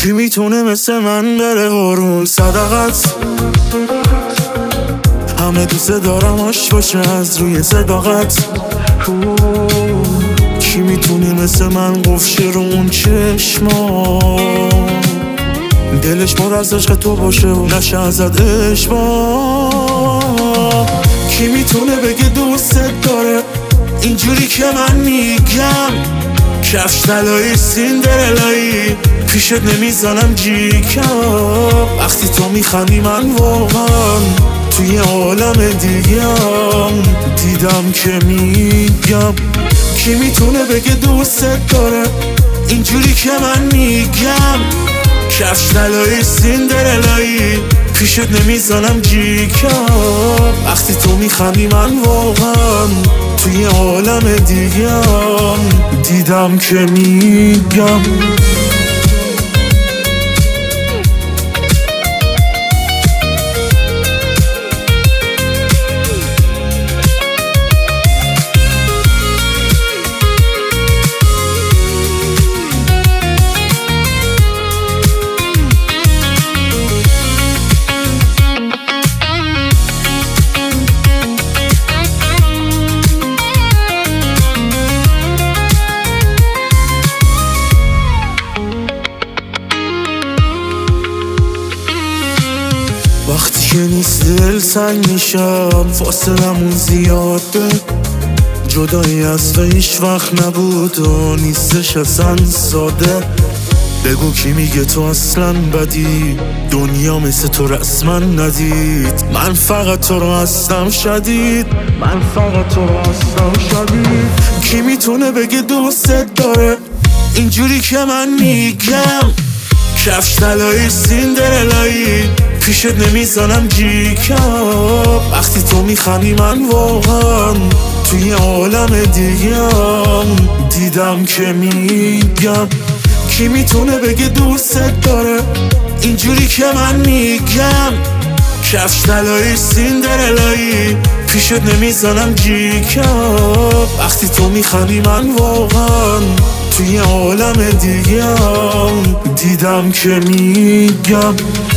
کی میتونه مثل من بره قربون صدقت؟ همه دوست دارم عاشق باشه از روی صداقت. کی میتونه مثل من قفشه رو اون چشما، دلش پر از عشق تو باشه و نشه ازت اشباه. کی میتونه بگه دوست داره اینجوری که من میگم؟ کفش طلایی سیندرلایی پیشت نمیزنم جیکم. وقتی تو میخندی من واقعا توی عالم دیگم، دیدم که میگم. کی میتونه بگه دوست داره اینجوری که من میگم؟ کفش طلایی سیندرلایی پیشت نمیزنم جیکم. وقتی تو میخندی من واقعا توی عالم دیگم، دیدم که میگم. وقتی که نیست دل تنگ میشم، فاصلمون زیاده. جدایی از تو هیچ وقت نبود و نیستش اصلا ساده. بگو کی میگه تو اصلا بدی؟ دنیا مثل تو رسما ندید. من فقط تو رو هستم شدید، من فقط تو رو هستم شدید. کی میتونه بگه دوست داره اینجوری که من میگم؟ کفش طلایی سیندرلایی پیشت نمیزنم جیکم. وقتی تو میخندی من واقعا توی عالم دیگم، دیدم که میگم. کی میتونه بگه دوست داره اینجوری که من میگم؟ کفش طلایی سیندرلایی پیشت نمیزنم جیکم. وقتی تو میخندی من واقعا توی عالم دیگم، دیدم که میگم.